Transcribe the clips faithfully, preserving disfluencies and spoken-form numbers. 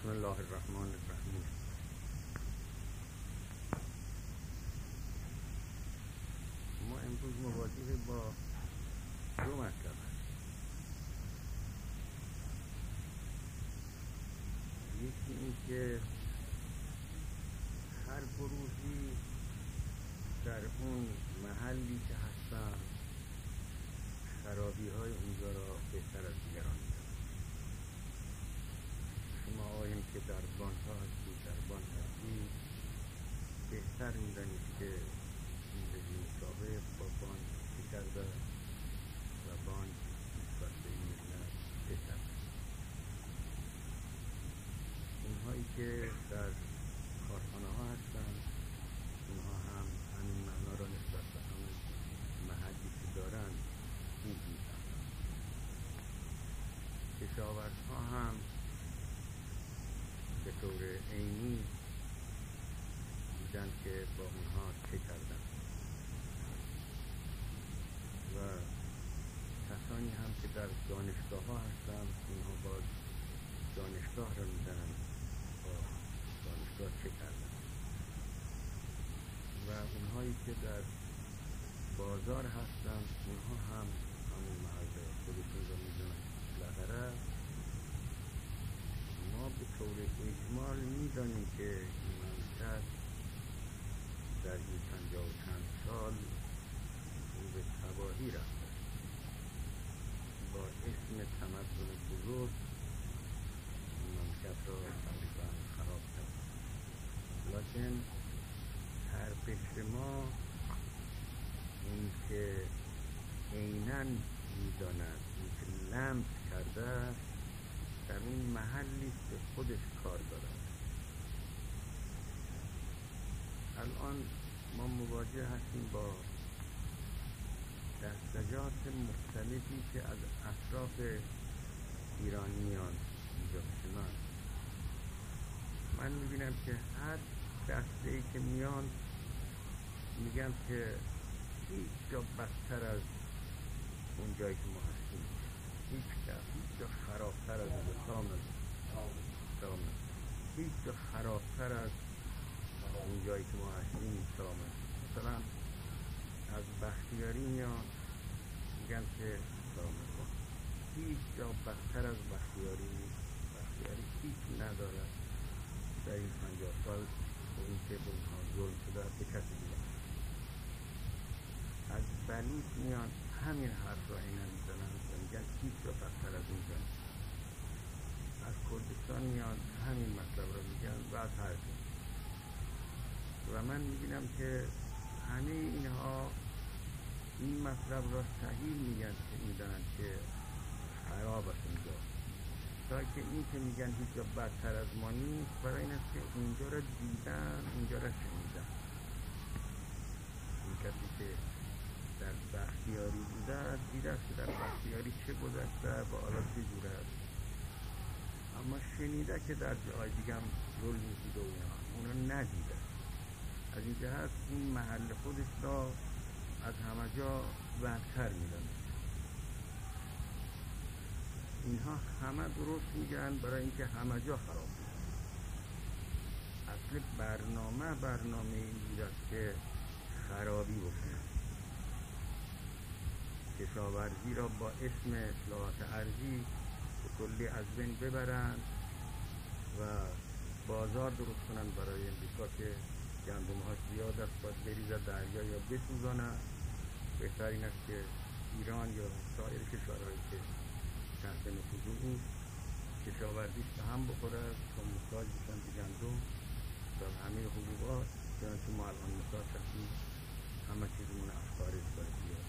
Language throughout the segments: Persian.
بسم الله الرحمن الرحیم. ما امروز مواجه با دو مطلب هستیم. یکی این که هر گروهی در اون محلی که هستن خرابی های اونجا را بهتر از دیگران میدن. شما آقایون که در بانک ها هستید، در بانک هستید، بهتر میدانید که این رژیم سابق با بانک چه کرده و بانک نسبت به این ملت بهتر. اونهایی که در کارخانه ها هستن اونها هم همین معنا را نسبت به همون محلی که دارن خوب میفهمن. کشاورزها هم به طور عینی دیدن که با اونها چه کردن و کسانی هم که در دانشگاه ها هستن اونها باز دانشگاه را میدن با دانشگاه چه کردن و اونهایی که در بازار هستن اونها هم همون محل خودشون را میدونن. بالاخره ما به طور اجمال میدانیم که این مملکت در این پنجاه و چند سال رو به تباهی رفته با اسم تمدن بزرگ این مملکت را تقریبا خراب کرد. لیکن هر فکر ما این که عیناً میداند این که لمس کرده در اون محلی که خودش کار دارد. الان ما مواجه هستیم با دستجات مختلفی که از اطراف ایرانیان اینجا میشن. من میبینم که هر دسته‌ای که میان میگن که هیچ جا بدتر از اون جایی که ما هستیم، هیچ جا هیچ جا خرابتر از سامن سامن هیچ جا خرابتر از اون جایی که ما هستیم سامن. مثلا از بختیاری میان میگن که سامن هیچ جا بدتر از بختیاری نیست. بختیاری هیچ نداره در این پنجاه سال اون که به اونها ظلم شده به کسی دیگه. از بلوچ میان همین حرف را اینا میزنن و میگن هیچ جا بدتر از اونجا. از کردستان میان همین مطلب را میگن و از هر جا. و من میبینم که همه اینها این مطلب را صحیح میگن که میدانن که خراب است اونجا، تا که این که میگن هیچ جا بدتر از ما نیست برای این است که اونجا را دیدن، اونجا را شنیدن. این کسی که در بختیاری بوده دیده است که در بختیاری چه گذشته و حالا چه جوره است، اما شنیده که در جای دیگه هم ظلم بوده و اونا ندیده. از این جهت این محل خودش را از همه جا بدتر میدانه. اینها همه درست میگن برای اینکه همه جا خراب بود. اصل برنامه برنامه این بود است که خرابی بکنه، کشاورزی را با اسم اصلاحات ارضی به کلی از بین ببرن و بازار درست کنن برای امریکا که گندم ها زیاد است باید بریزه دریا یا بسوزانه. بهتر این است که ایران یا سایر کشورهایی که تحت نفوذ او کشاورزیش به هم بخوره تا محتاج بشن به گندم و همه حبوبات. چنانچه ما الان محتاج هستیم همه چیزمون از خارج باید بیاد.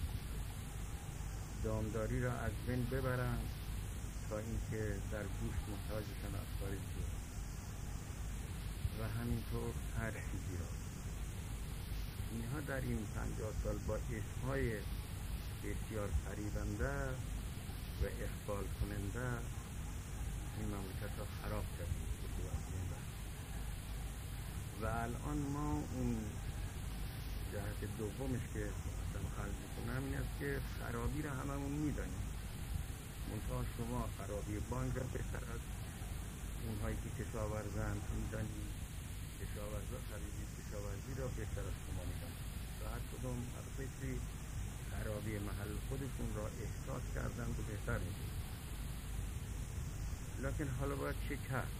دامداری را از بین ببرن تا اینکه در گوشت محتاج بشن از خارج بیاد و همینطور هر چیزی را. اینها در این پنجاه سال با اسمهای بسیار فریبنده و اخفال کننده این مملکت را خراب کردیم. و الان ما اون جهت دومش که مثلا خلق میکنم این است که خرابی را هممون میدانیم، منتها شما خرابی بانک را بهتر از اونهایی که کشاورزن میدانی کشاورزا خریدی کشاورزی را بهتر از شما میدن و هر کدوم البته خرابی محل خودشون را احساس کردن و بهتر میدن. لکن حالا باید چه کرد؟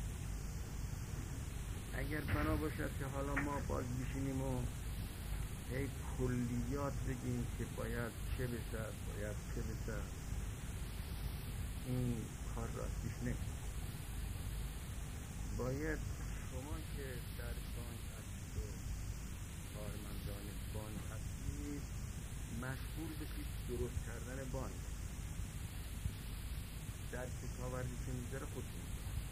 اگر بنا باشد که حالا ما باز بشینیم و هی کلیات بگیم که باید چه بشه باید چه بشه، این کار راست پیش نمیره. باید شما که در بانک هستید و کارمندان بانک هستید مشغول بشید درست کردن بانک. در کشاورزی که میذاره خودتون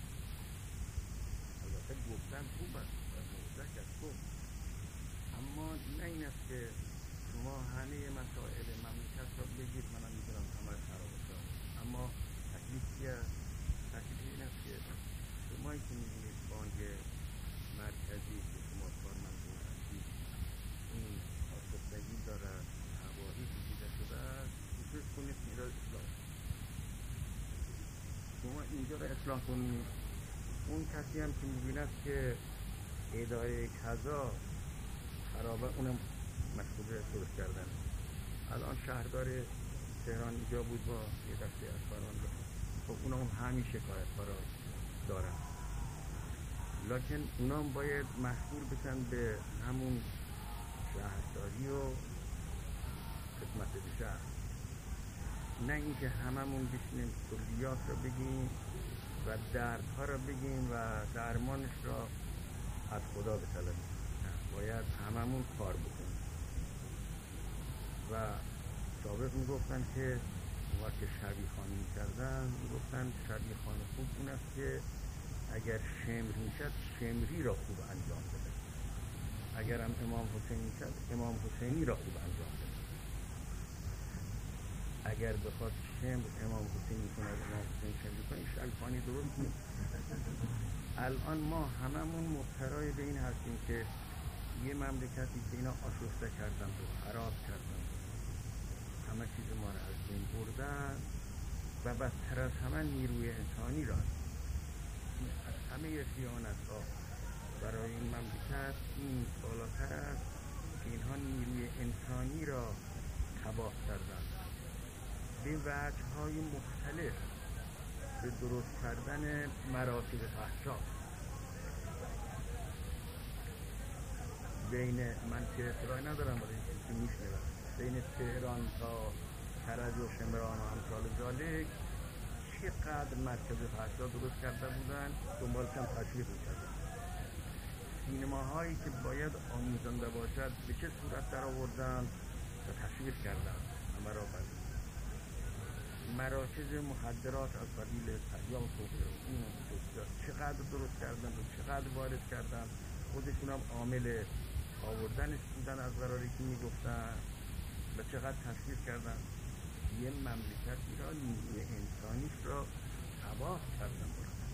البته گفتن خوب است و موضح از خوب، اما نه این است که شما همه مسائل مملکت را بگید منم میدونم همه خراب است. اما تکلیف چیه؟ تکلیف این است که شمایی که میبینید بانک مرکزی که شما کارمندان هستید این آشفتگی دارد، هوایی کشیده شده است، کوشش کنید این را اصلاح. شما اینجا را اصلاح کنید. اون کسی هم که میبیند که اداره کذا خرابه اونم مشغول درست کردن. الان شهردار تهران اینجا بود با یه دسته از کاران را، خب اونم همین شکایت ها را دارن، لکن اونام باید مشغول بشن به همون شهرداری و خدمت به شهر، نه اینکه هممون بشینیم کلیات را بگیم و دردها را بگیم و درمانش را از خدا بطلبیم. باید هممون کار بکنیم. و سابق میگفتن که وقت شبیه خانی میکردن میگفتن شبیه خانی خوب اون است که اگر شمر میشد شمری را خوب انجام بده، اگر هم امام حسین میشد امام حسینی را خوب انجام بده. اگر بخواد شمر امام حسینی کند امام حسین شمری کنید شبیه خانی درست نیست. الان ما هممون مبتلای به این هستیم که یه مملکتی که اینا آشفته کردن و خراب کردن، همه چیز ما را از بین بردن و بدتر از همه نیروی انسانی را، از همه خیانت ها برای این مملکت این بالاتر است که اینها نیروی انسانی را تباه کردن به وجه های مختلف، به درست کردن مراتب فحشا. بین من که اطلاعی ندارم ولی چیزی میشنوم بین تهران تا کرج و شمران و امثال ذالک چقدر مرکز فحشا درست کرده بودن، دنبالش هم تشویق میکردن. سینماهایی که باید آموزنده باشد به چه صورت در آوردن و تشویق کردن. همه را بر مراکز مخدرات از قبیل تریاق و چقدر درست کردن و چقدر وارد کردن، خودشون هم عامل آوردنش بودن از قراری که میگفتن و چقدر تشویق کردن. یه مملکتی را نیروی انسانیش را تباه کردن.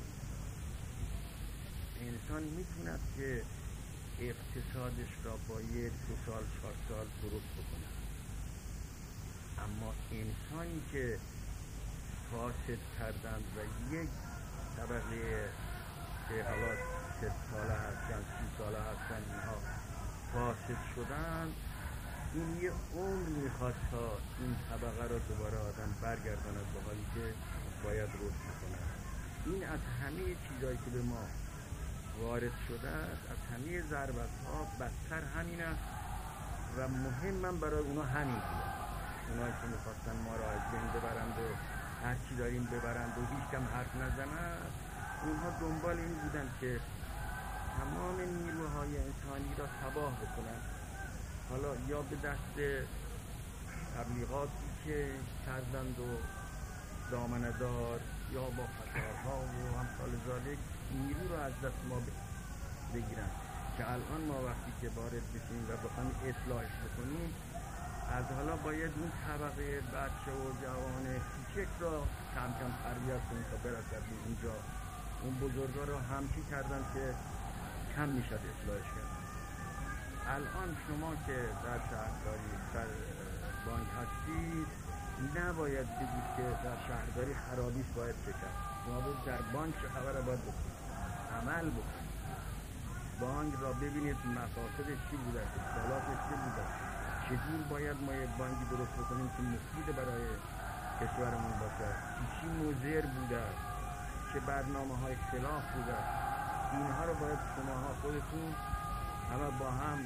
انسان میتوند که اقتصادش را با یک دو سال چهار سال درست بکنه، اما انسانی که فاسد کردند و یک طبقه که حالا ست ساله هستن سی ساله هستن اینها فاسد شدن، این یه عمر میخواد تا این طبقه را دوباره آدم برگرداند به حالی که باید رشد کنه. این از همه چیزایی که به ما وارد شده است، از همه ضربت ها بدتر همین است و مهمم برای اونا همین بود. اونایی که میخواستن ما را از بین ببرند و هر چی داریم ببرند و هیچ کم حرف نزنند، اونها دنبال این بودن که تمام نیروهای انسانی را تباه بکنند. حالا یا به دست تبلیغاتی که کردند و دامنه‌دار یا با فشارها و امثال ذالک نیرو را از دست ما بگیرن که الان ما وقتی که وارد بشیم و بخوایم اصلاحش بکنیم، از حالا باید اون طبقه بچه و جوان کوچک را کم کم تربیت کنیم تا برسد به اینجا. اون بزرگا را همچی کردن که کم میشد اصلاحش کرد. الان شما که در شهرداری در بانک هستید نباید بگید که در شهرداری خرابیش باید شکست. شما بود در بانک چه خبره باید بکنید، عمل بکنید. بانک را ببینید مفاسدش چی بوده، اشکالاتش چی بوده، چجور باید ما یک بانکی درست بکنیم که مفید برای کشورمون باشه، چی مضر بوده، چه برنامه های خلاف بوده. اینها رو باید شماها خودتون همه با هم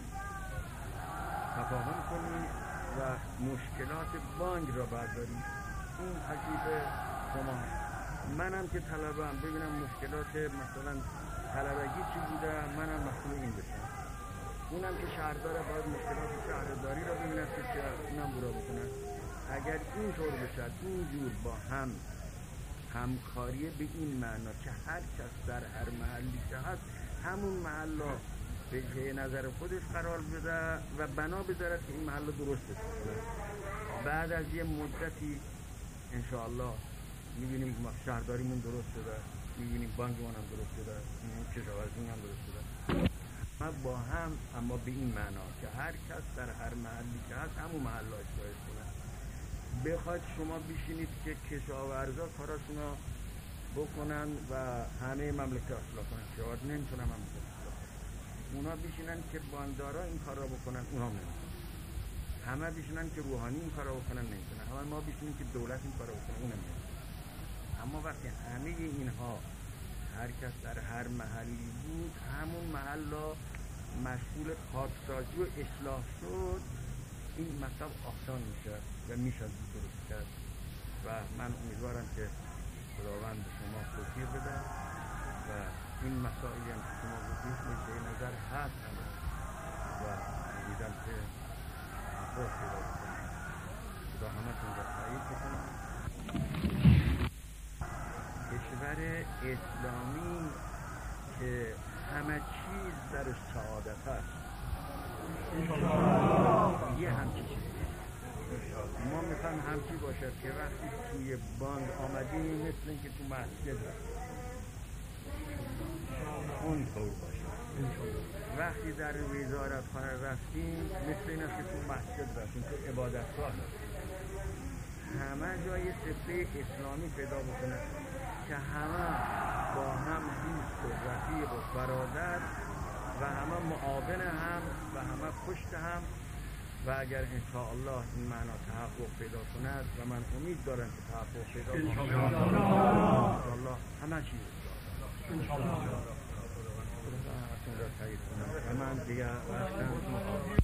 تفاهم کنید و مشکلات بانک را بردارید. این تکلیف شما. منم که طلبم ببینم مشکلات مثلا طلبگی چی بوده، منم مسئول این بشم. اونم که شهردار باید مشکلات شهرداری را ببیند که چه اونم برا بکنه. اگر این طور بشد، اینجور با هم همکاری به این معنا که هر کس در هر محلی که هست همون محل را به نظر خودش قرار بده و بنا بذارد که این محل درست بکنه. بعد از یه مدتی انشاءالله میبینیم شهرداریمون درست شده، میبینیم بانکمون هم درست شده، میبینیم کشاورزیمون هم درست شده. ما با هم، اما به این معنا که هر کس در هر محلی که هست همون محل را اصلاح کنه. بخواید شما بشینید که کشاورزا کاراشون رو بکنن و همه مملکت اصلاح کنن، شاید نمیتونن مملکت اصلاح کنن. اونا بشینن که باندارا این کار را بکنن، اونا نمیتونن. همه بشینن که روحانی این کار را بکنن، نمیتونن. همه ما بشینیم که دولت این کار را بکنه، اونم نمیتونن. اما وقتی همه اینها هر کس در هر محلی بود، همون محل را مشغول پاکسازی و اصلاح شد، این مطلب آسان میشه و میشه درست کرد. و من امیدوارم که خداوند به شما توفیق بده و این مسائلی هم که شما گفتید به نظر هست همه و امیدم که افراد پیدا بکنید. خدا همتون را تایید بکنه. کشور اسلامی که همه چیز درش سعادت هست، یه همچی چیز ما میخوایم همچی باشد که وقتی توی بانک آمدیم مثل این که تو مسجد رفتیم، اون طور باشه. وقتی در وزارت خانه رفتیم مثل این است که تو مسجد رفتیم، تو عبادتگاه رفتیم. همه جای صفه اسلامی پیدا بکنه که همه با هم دوست و رفیق و برادر و همه معاون هم و همه پشت هم. و اگر انشاءالله این معنا تحقق پیدا کند و من امید دارم که تحقق پیدا کند انشاءالله همه چیز انشاءالله و من دیگه